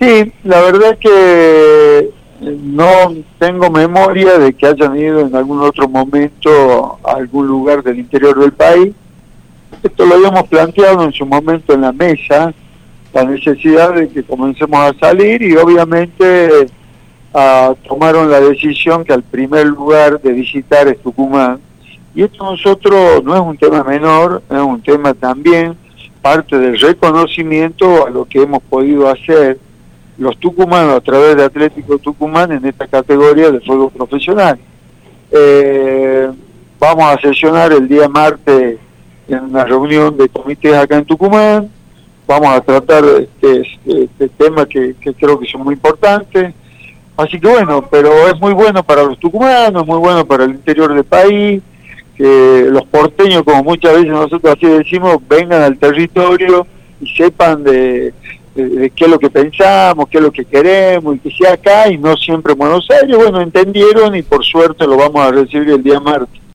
Sí, la verdad que no tengo memoria de que hayan ido en algún otro momento a algún lugar del interior del país. Esto lo habíamos planteado en su momento en la mesa, la necesidad de que comencemos a salir y obviamente tomaron la decisión que al primer lugar de visitar es Tucumán. Y esto nosotros no es un tema menor, es un tema también parte del reconocimiento a lo que hemos podido hacer los tucumanos a través de Atlético Tucumán en esta categoría de fútbol profesional. Vamos a sesionar el día martes en una reunión de comités acá en Tucumán. Vamos a tratar este tema que creo que son muy importantes. Así que bueno, pero es muy bueno para los tucumanos, es muy bueno para el interior del país, que los porteños, como muchas veces nosotros así decimos, vengan al territorio y sepan de qué es lo que pensamos, qué es lo que queremos, y que sea acá y no siempre en Buenos Aires. Bueno, entendieron y por suerte lo vamos a recibir el día martes.